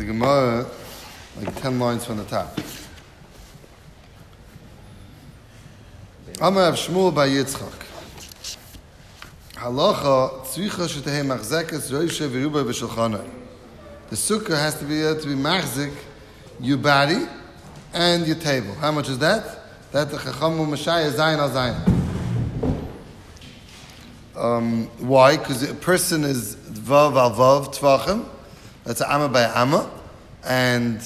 the Gemara, like 10 lines from the top. Amar Rav Shmuel by Yitzchak. Halacha tzricha shetehei machzekes roishe v'ruba v'shulchanai. The sukkah has to be machzik your body and your table. How much is that? That the Chacham Mashaya Zayin al Zayin. Why? Because a person is vav al vav tvachim. That's a amma by amma, and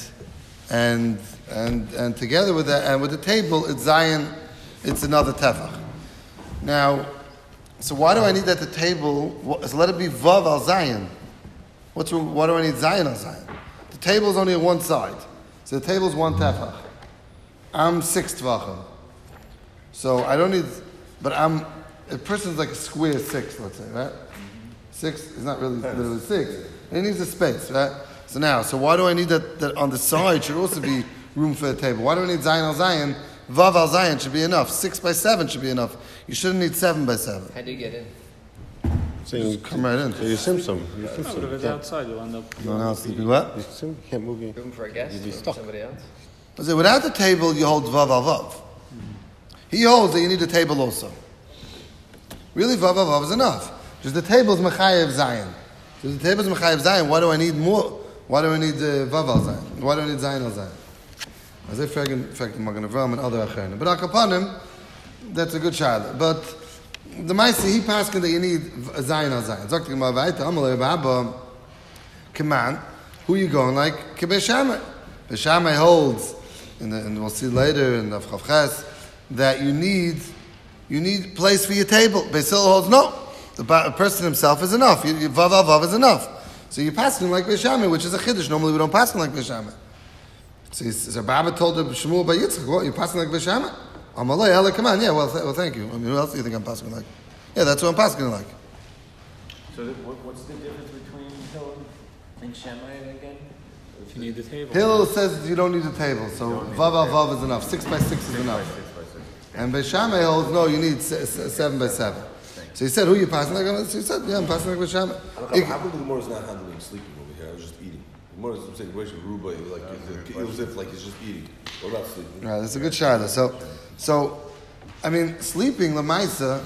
together with that and with the table, it's Zayin. It's another tefach. Now, so why do I need that the table? So let it be vav al Zayin. Why do I need Zayin al Zayin? The table is only on one side, so the table is one tefach. I'm 6 tvachim, so I don't need. But a person's like a square 6, let's say, right? 6 is not really literally 6. It needs a space, right? So why do I need that on the side should also be room for a table? Why do I need Zayin al Zayin? Vav al Zayin should be enough. 6 by 7 should be enough. You shouldn't need 7 by 7. How do you get in? So you come right in. So you Simpson. But if it's outside, you'll end up. No one else sleeping. What? You can't move. Room for a guest? You'd be Room stuck. for somebody else? I say, without the table, you hold vav al vav. He holds that you need a table also. Really, vav al vav is enough. Just the table is mechayev Zayin. So the table is mechayev Zayin. Why do I need more? Why do I need vav al Zayin? Why do I need Zayin al Zayin? As if Magen Avram and other acherim. But akapanim, that's a good child. But the Maisi, he paskin that you need Zayin al Zayin. Zok t'gemar v'ayta, amalei b'abba, command, who you going like? Kibbe Shammai. The Shammai holds, and we'll see later in the Chavches, that you need place for your table. Beis Hillel holds no. The person himself is enough. Vav al vav is enough. So you're passing like Beis Shammai, which is a chiddush. Normally we don't pass like Beis Shammai. So Baba told the Shmuel by Yitzchak, what, you're passing like Beis Shammai? Amalei, Ella, come on. Yeah, well, thank you. I mean, who else do you think I'm passing like? Yeah, that's what I'm passing like. So what's the difference between Hillel and Shammai again? If you need the table. Hillel says you don't need a table, so vav al vav is enough. 6 by 6 is enough. And Beis Shammai holds no, you need 7 by 7. So he said, who are you passing like? So he said, yeah, I'm passing like Beis Shammai. How come the Gemara is not handling sleeping over here? I was just eating. The Gemara is saying, where's your ruba? Like, it was as if like he's just eating. What about sleeping? Right, that's a good shayla. So, I mean, sleeping lamaisa.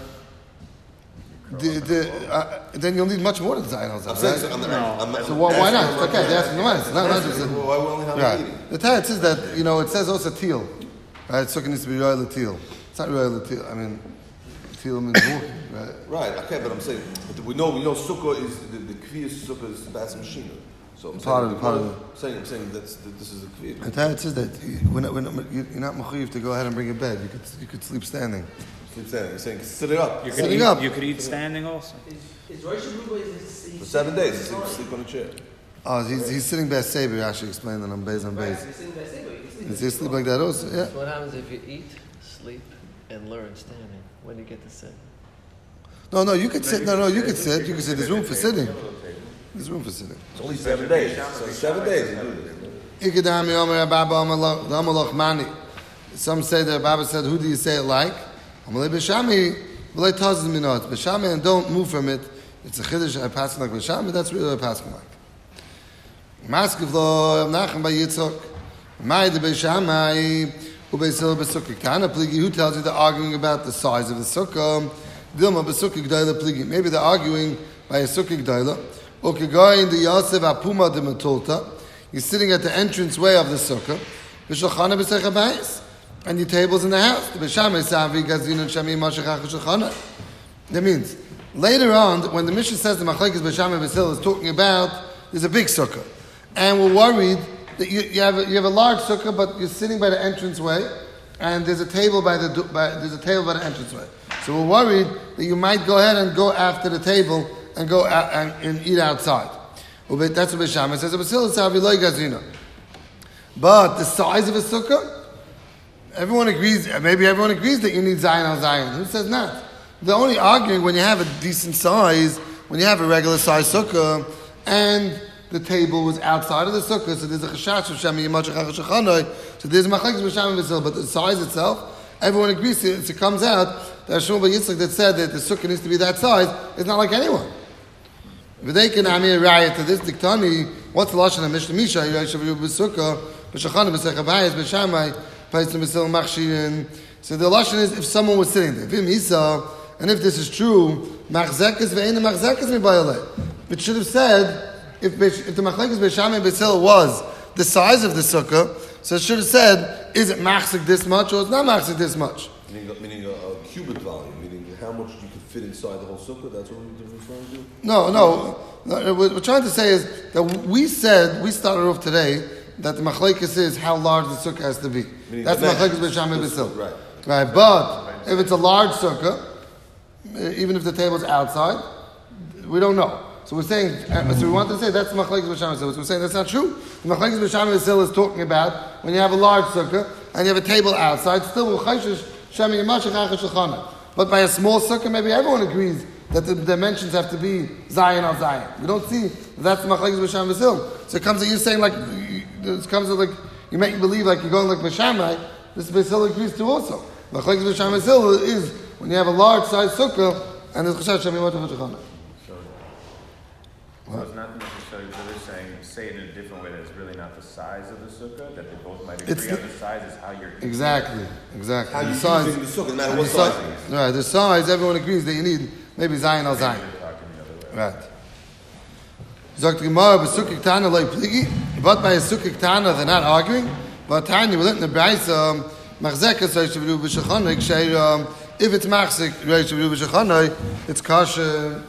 Then you'll need much more than Zayin al Zayin. So why not? It's okay. They're asking the Lamaisa. Why we only have eating? The Torah says that it says also teal. Right, sukkah needs to be royal teal. It's not royal teal. I mean, teal means walking. Right. Right. Okay, but I'm saying, we know sukkah is the kviyas sukkah is bas machine. So I'm part of saying this is a kviyah. The Torah says that when you're not mechuyev to go ahead and bring a bed. You could sleep standing. Sleep standing. You're saying sit it up. You could eat standing also. Is Rosh Hashanah For 7 days, he's sleep on a chair. Oh, he's sitting by Seber. Actually, explained that on base. Does he sleep like that also? Yeah. So what happens if you eat, sleep, and learn standing? When do you get to sit? No, you could sit. No, you could sit. You could sit. There's room for sitting. There's room for sitting. It's only 7 days. So 7 days you do this. Some say that Baba said, who do you say it like? Beis Shammai, and don't move from it. It's a chiddush. I pass like Beis Shammai. That's really what I pass like. Maskiv lo Nachem by Yitzchak. Mai de Beis Shammai uBeis Hillel b'sukkah. Kana pligi. Who tells you they're arguing about the size of the sukkah? Dilma b'sukkah g'dayla pligi. Maybe they're arguing by a sukkah g'dayla. Ukegoyin de Yosef apuma de matulta. You're sitting at the entrance way of the sukkah. V'shulchana b'seich habayis. And your table's in the house. That means, later on, when the Mishnah says the Machlekes Beis Shammai Beis Hillel is talking about, there's a big sukkah. And we're worried that you have a large sukkah, but you're sitting by the entranceway, and there's a table by the entranceway. So we're worried that you might go ahead and go after the table and go out and eat outside. That's what Beis Shammai says. But the size of a sukkah, everyone agrees that you need Zayin al Zayin. Who says not? They're only arguing when you have a decent size, when you have a regular size sukkah, and the table was outside of the sukkah, so there's a chashash of Shemi Yimachach HaChachanoi, so there's machlekes Beis Shammai Beis Hillel, but the size itself, everyone agrees it comes out that Shmuel bar Yitzchak that said that the sukkah needs to be that size is not like anyone. V'deikin amir raya to this diktani. What's the lashon of Mishnah Misha? Yishav b'sukkah b'shachana b'sech abayis b'shamai paisim b'sil machshirin. So the lashon is if someone was sitting there, v'im isa, and if this is true, machzekas ve'ena machzekas mibayaleh. It should have said if the machlekes b'shamai b'sil was the size of the sukkah, so it should have said, is it machzik this much or it's not machzik this much? Meaning a cubit volume, meaning how much you could fit inside the whole sukkah. That's what we're referring to. No. What we're trying to say is that we started off today that the machlekes is how large the sukkah has to be. Meaning that's the machlekes b'shamai b'sil. Right. But if it's a large sukkah, even if the table's outside, we don't know. So we're saying, so we want to say that's the machlekes b'shamai b'sil. So we're saying that's not true. The machlekes b'shamai b'sil is talking about when you have a large sukkah and you have a table outside, still v'chayshish shemi yamashach achas shulchana. But by a small sukkah, maybe everyone agrees that the dimensions have to be Zion al Zion. We don't see that's the machlekes b'shamai b'sil. So it comes to you saying like, it comes to like, you make believe like you're going like b'shamai. This b'sil agrees to also. Machlekes b'shamai b'sil is when you have a large size sukkah and there's chashash shemi yamashach achas shulchana. So it's not necessarily, so they're saying, say it in a different way, that it's really not the size of the sukkah, that they both might agree on the size is how you're... Exactly. How you size, using the sukkah, no matter what size it is. Right, the size, everyone agrees that you need maybe Zion al Zion. Right. Sagt die Gemara, bei Sukkah Ktana loy pligi, but by a Sukkah Ktana they're not arguing, but Tanya, we learned in the Bryce, Machzeka, so Yishavru b'shachanoi, if it's Machzik, Yishavru b'shachanoi, it's kosher.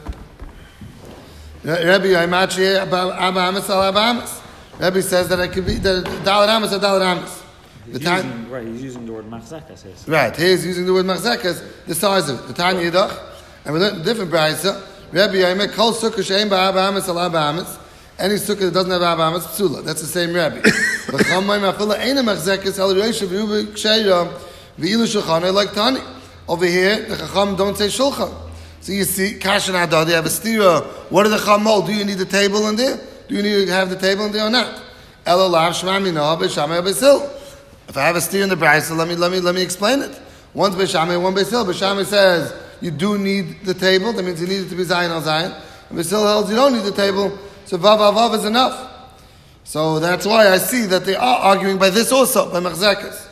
Rabbi Yaimachi Abba Amas al Abba Amas. Rabbi says that it could be the Dalet Amas or Dalet Amas. He's using the word machzekas. Right, he's using the word machzekas, the size of it. The Tanya Yidach, and we learned a different brayso. Rabbi Yaimachi Kol Sukkah Shein Ba Abba Amas al Abba Amas. Any sukkah that doesn't have Abba Amas, psula. That's the same Rabbi. But Chamayim Afila Eina Machzekas Al Reisha V'Ruba Ksheira V'ilu Shulchan like Tani. Over here, the Chacham don't say Shulchan. So you see, Kash and Adar, they have a stira. What are the chamol? Do you need the table in there? Do you need to have the table in there or not? Elolav shmami no b'shamay b'sil. If I have a stira in the brayso, let me explain it. One's b'shamay, one b'sil. B'shamay says you do need the table. That means you need it to be Zion al Zion. And b'sil holds you don't need the table. So vav is enough. So that's why I see that they are arguing by this also by machzekas.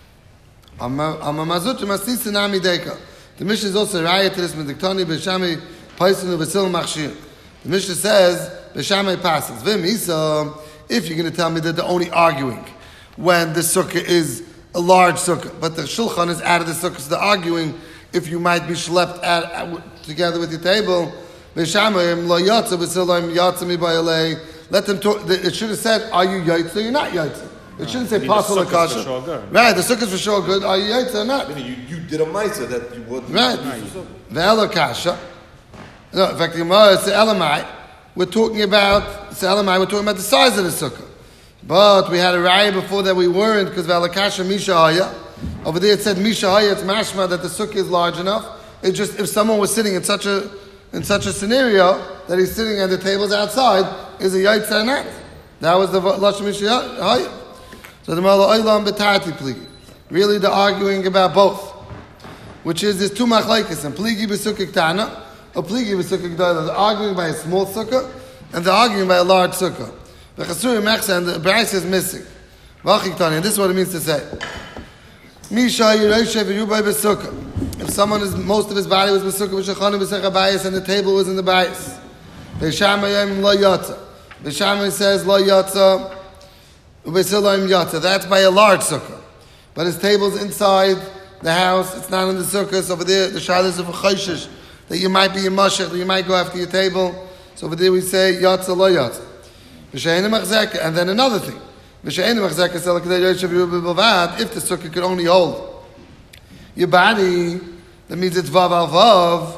Amamazut masisi nami deka. The Mishnah is also raya to this Mediktani B'Shamay Paisinu B'Sil Machshir. The Mishnah says B'Shamay passes. V'im Isa, if you're going to tell me that they're only arguing when the sukkah is a large sukkah, but the shulchan is out of the sukkah, so they're arguing if you might be schlepped together with your table. B'Shamay Lo Yatsa B'Sil Lo Yatsa Mi B'Yalei. Let them talk. It should have said, are you Yatsa or you're not Yatsa? It shouldn't say pasul or kasha. Right, the sukkah's for sure good. Are you yaitza or not? You did a ma'isa that you would. Right. Ve'elo kasha. No, in fact, the Gemara is elamai. We're talking about the size of the sukkah. But we had a raya before that we weren't because ve'elo kasha misha haya. Over there it said misha haya. It's mashma that the sukkah is large enough. It's just if someone was sitting in such a scenario that he's sitting and the table's outside, is a yaitza or not? That was the lashon misha haya. So the Mala Oilam Betati Pligi. Really they're arguing about both. Which is there's two machlekes, and Pligi B'Sukkah Ktana, or Pligi B'Sukkah G'dayla. They're arguing by a small sukkah, and they're arguing by a large sukkah. The Chasuri Mechsa, and the Bryce is missing. V'Achik Tani, and this is what it means to say. Misha Yeroishev Yerubay B'Sukkah. If someone most of his body was B'Sukkah, B'Shachanu B'Sech HaBayis, and the table was in the Bayis. B'Shamayim Lo Yatza. B'Shamay says Lo Yatza. That's by a large sukkah. But his table's inside the house, it's not in the sukkah. So over there, the shadows of a chayshish, that you might be in mashach, that you might go after your table. So over there we say, yatza lo yatza. And then another thing. If the sukkah could only hold your body, that means it's vav al vav.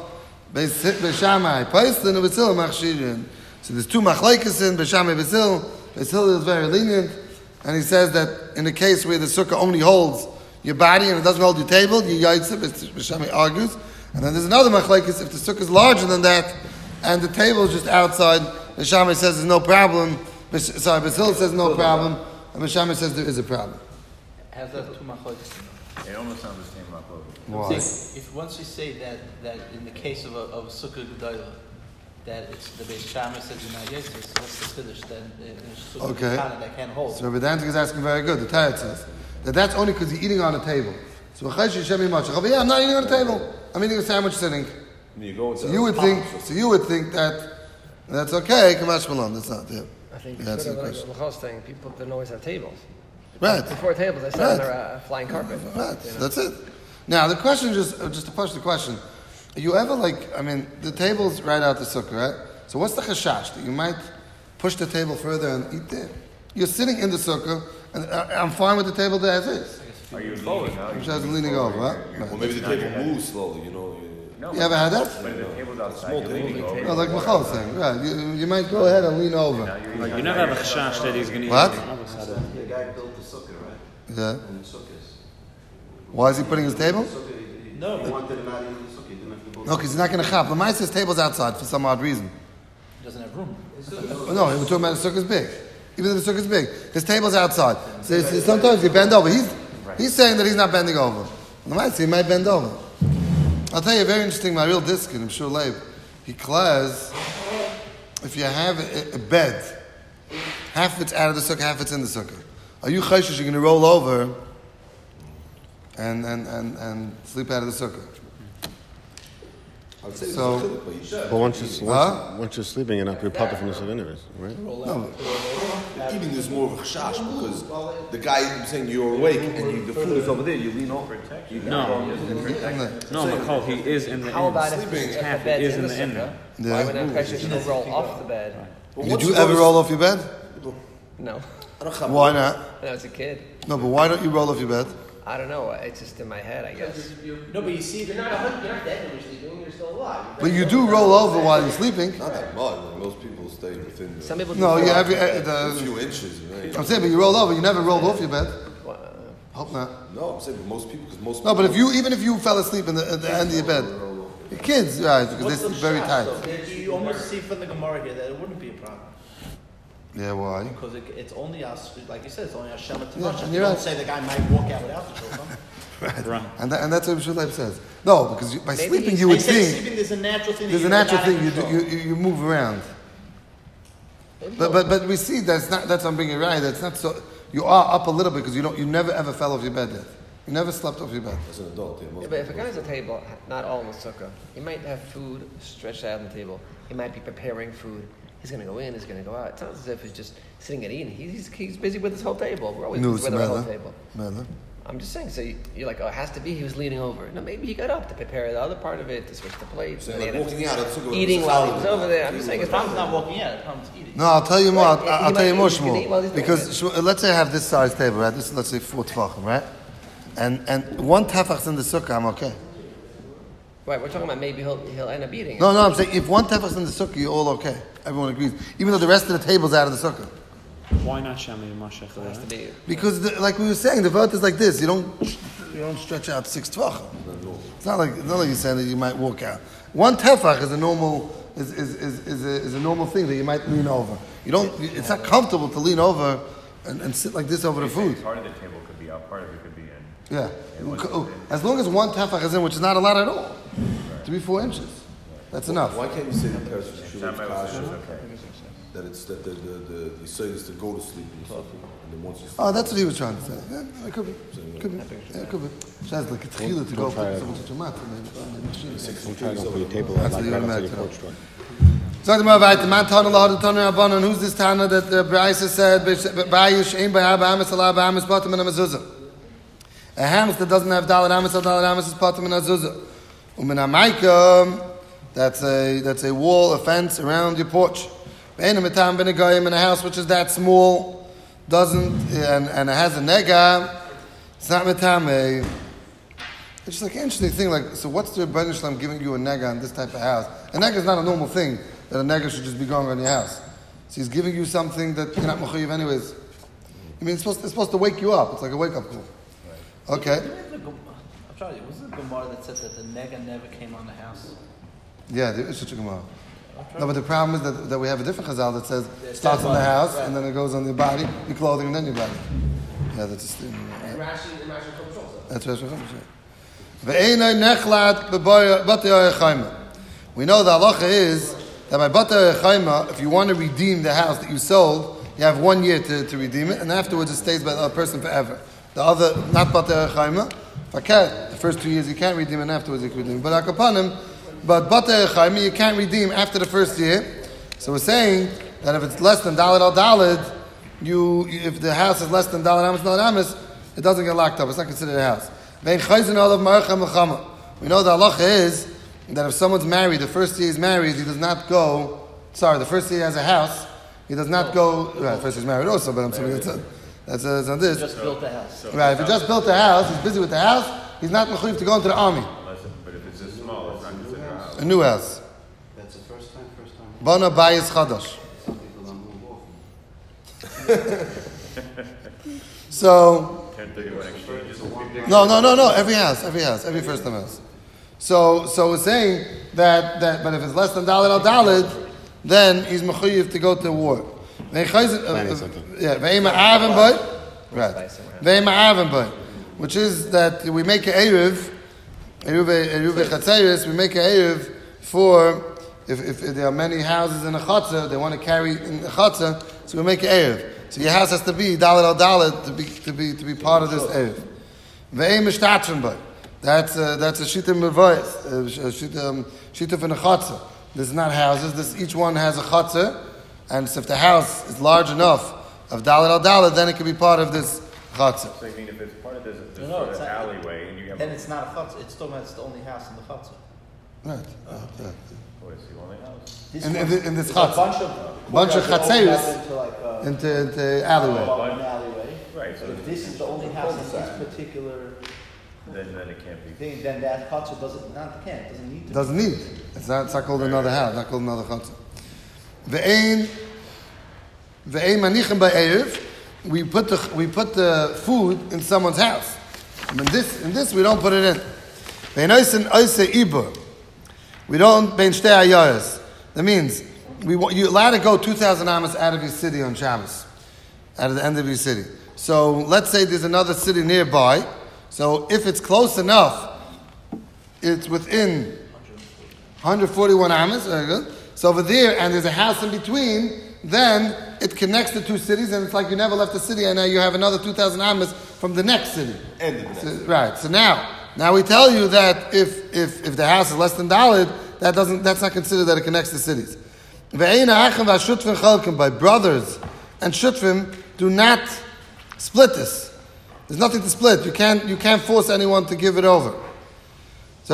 So there's two machlekes in, B'Shamay B'Sil. B'Sil is very lenient. And he says that in the case where the sukkah only holds your body and it doesn't hold your table, you yaitza, B'Shamay argues. And then there's another machlekes, if the sukkah is larger than that, and the table is just outside, B'Shamay says there's no problem. B'Sil says no problem, and B'Shamay says there is a problem. How's that two machlokes? It almost sounds the same machlokes. Why? If once you say that in the case of a sukkah gedayla, that it's the Beis Shammai says you're not Yosef, so what's the Kiddush then? Okay. That can't hold. So Vedantic is asking very good. The Torah says that that's only because you're eating on a table. So yeah, I'm not eating on a table. I'm eating a sandwich sitting. So you would think that that's okay. Kamash Malon. That's not there. I think That's the like question. Lachos thing, people didn't always have tables. Right. Before tables, they sat on their flying carpet. Right. That's it. Now the question, just to push the question, are you ever the table's right out the sukkah, right? So what's the chashash that you might push the table further and eat there? You're sitting in the sukkah, and I'm fine with the table there as is. Are you leaning out? Just leaning over, right? Well, maybe the table moves slowly, you know. No, You ever had that? But if the table's outside, you're leaning over. No, like Michal was saying, right? You might go ahead and lean over. You never have a chashash that he's going to eat What? on the other side of it. The guy built the sukkah, right? Yeah. And the sukkahs. Why is he putting his table? No, he wanted to not eat in the sukkah. He didn't have to go. No, because he's not going to chap. The mice says table's outside for some odd reason. He doesn't have room. No, we're talking about the sukkah's big. Even if the sukkah's big, his table's outside. So sometimes you bend over. He's saying that he's not bending over. The mice say he might bend over. I'll tell you a very interesting, my real discount, I'm sure Leib. He declares, if you have a bed, half of it's out of the sukkah, half it's in the sukkah. Are you chayshish you're going to roll over and sleep out of the sukkah? So, But once you're sleeping, you're not prepared from the sukkah anyways, right? no, Eating is more of a chash because the guy is saying you're awake and the food is over there. You lean over. No, Michal, he is in the How inn. about if Sleeping. the Half bed's is in in the the inn. sukkah? Yeah. Why would not Pesach roll off the bed? did you ever roll off your bed? No. Why not? When I was a kid. No, but why don't you roll off your bed? I don't know. It's just in my head, I guess. No, but you see, You're not dead when you're sleeping. You're still alive. But you do roll over while you're sleeping. Not that much. Like most people stay within Some people do. No, you have a few inches. I'm saying, but you roll over. You never rolled off your bed. Hope not. No, I'm saying most people because most. No, but even if you fell asleep at the end of your bed, your kids, right? Because they sleep very tight. You almost see from the Gemara here that it wouldn't be a problem. Yeah, why? Because it's only us, like you said, it's only Hashem to Yeah, touch. and You you're don't right. say the guy might walk out without the shofar. Right. And that's what Shulab says. No, because by Maybe sleeping you would I say think sleeping, there's a natural thing. there's a natural thing you move around. But we see that's I'm bringing it right. That's not so. You are up a little bit because you never ever fell off your bed yet. You never slept off your bed. As an adult, Yeah, but if a guy has a table, not all in the sukkah, he might have food stretched out on the table. He might be preparing food. He's going to go in, he's going to go out. It's not as if he's just sitting and eating. He's busy with his whole table. We're always busy with our whole table. I'm just saying, so you're like, oh, it has to be he was leaning over. No, maybe he got up to prepare the other part of it, to switch the plates. So and like he had walking out, it's like eating while he was over there. I'm just saying, The it's problem's not not walking out, the problem's eating. No, I'll tell you more. Right, I'll he tell you might- more, he can eat while he's Shmuel. doing Because let's say I have this size table, right? This let's say 4 tefachim, right? And one tefach's in the sukkah, I'm okay. Right, we're talking about maybe he'll end up eating. No, I'm saying if one tefach's in the sukkah, you're all okay. Everyone agrees, even though the rest of the table's out of the sukkah. Why not Shami Mashach? It has to be. Because, like we were saying, the vert is like this. You don't stretch out 6 tefachim. It's not like you're saying that you might walk out. One tefach is a normal is a normal thing that you might lean over. You don't. It's not comfortable to lean over and sit like this over the food. Part of the table could be out, part of it could be in. Yeah, as long as one tefach is in, which is not a lot at all, to be 4 inches, that's enough. Why can't you say the person should have Shammai was kasha? okay. That it's that the say is to go to sleep and stuff, and then once you sleep. Oh, that's what he was trying to say. Yeah, it could be. Could be. Yeah, it could be. Shaz like it's chila to go put someone to mat. Don't try to go for your table. That's Like what right you're outside mad your to. porch door. Sag mal weiter. Man Tana lahad Tana Rabbanon. Who's this Tana that the Braisa said? Bayish ein bayar ba'amis Allah ba'amis patam in a mezuzah. A hamas that doesn't have dalet amis is patam in a mezuzah. Umin ha'maika. That's a wall, a fence around your porch. In a house which is that small, doesn't and it has a nega, it's not metame. It's just like an interesting thing. Like, so what's the Rebbeinu Shalom giving you a nega in this type of house? A nega is not a normal thing that a nega should just be going on your house. So he's giving you something that you're not mechuyev anyways. I mean, it's supposed to wake you up. It's like a wake up call. Okay. I'm trying to. Was it the Gemara that said that the nega never came on the house? Yeah, there is such a Gemara. No, but the problem is that we have a different chazal that says it starts on the house and then it goes on your body, your clothing, and then your body. Yeah, that's just that's Rashi Chodesh. We know the halacha is that by Bata Chaima, if you want to redeem the house that you sold, you have 1 year to redeem it, and afterwards it stays by the person forever. The other, not Bata Chaima, the first 2 years you can't redeem, and afterwards you can redeem. But Akapanim, but Bata Chaima, you can't redeem after the first year. So we're saying that if it's less than Daled al Daled, if the house is less than Daled Amis, Daled Amis, it doesn't get locked up. It's not considered a house. We know the halacha is that if someone's married, the first year he's married, he does not go. Sorry, the first year he has a house, he does not go. Right, first he's married also, but I'm saying that's not this. Just built a house. Right, if he just built a house, he's busy with the house. He's not mechuyev to go into the army. But if it's a small, it's not considered a house. A new house. That's the first time. Bana bayis chadash. Some people don't move often. So. Can't think of an exchange. No. Every first time house. So we're saying that but if it's less than Daled al Daled, then he's mechuyev to go to war. Which is that we make an eruv chatzeres. We make an eruv for if there are many houses in a chatzah, they want to carry in a chatzah, so we make an eruv. So your house has to be Daled al Daled to be part of this eruv. Ve'em mishtatfen by. That's a shita mevoyes, shita for the chatzah. This is not houses. Each one has a chatzah, and so if the house is large enough of Daled al Daled, then it can be part of this chatzah. So you mean if it's part of this No, it's not. alleyway and you have Then it's not a chutzah. It's still the only house in the chutzah. Right. what is the only house? In this There's a chatzah. bunch of chatzeres into into alleyway. an alleyway. Right. So If this is the only house in this particular then it can't be. thing, then that chutzah doesn't need to. Doesn't need. It's not called another house. Not called another chatzah. Ve'ein manichem ba'erev. We put the food in someone's house. And in this we don't put it in. Ve'enoisen oise ibur. We don't bein shtei ayaras. That means you're allowed to go 2,000 amas out of your city on Shabbos, out of the end of your city. So let's say there's another city nearby. So if it's close enough, it's within 141 amas. Very good. So over there, and there's a house in between, then it connects the two cities, and it's like you never left the city, and now you have another 2,000 amas from the next city. Right. So now we tell you that if the house is less than Daled, that's not considered that it connects the cities. By brothers and shutfim do not split this. There's nothing to split. You can't force anyone to give it over. So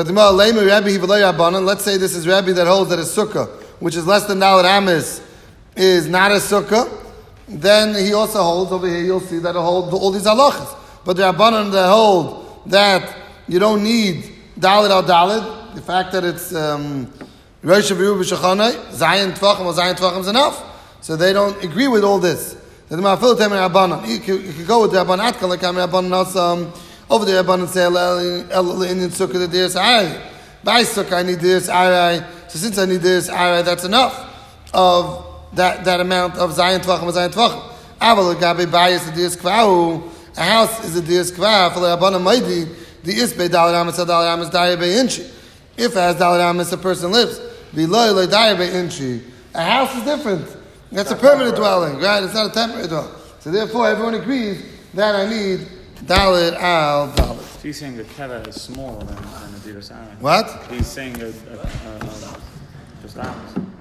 let's say this is Rabbi that holds that a sukkah, which is less than Daled amas, is not a sukkah. Then he also holds over here. You'll see that it holds all these halachas. But the Rabbanan that hold that you don't need Daled al Daled, the fact that it's Rosh Hashanah b'Shachanai, Zayin Tvachim is enough. So they don't agree with all this. You could go with the Rabbanan Atkal, like Rabbanan over the Rabbanan say, in Sukkah, the Dir Sa'arai. By Sukkah, I need Dir Sa'arai. So since I need Dir Sa'arai, that's enough of that amount of Zayin Tvachim. Aval Gabi Bayis, the Dir Skvahu. A house is a Dir Skvahu. For the Rabbanan Maidi, the Isbe Daled Amas, Daled Amas, Daya Be'inchi. If as Daled Amas, a person lives, V'lo Daya Be'inchi. A house is different. That's a permanent dwelling, right? It's not a temporary dwelling. So therefore, everyone agrees that I need Daled al Daled. So he's saying the keva is smaller than the Dir Sa'arai. What? He's saying just Amas.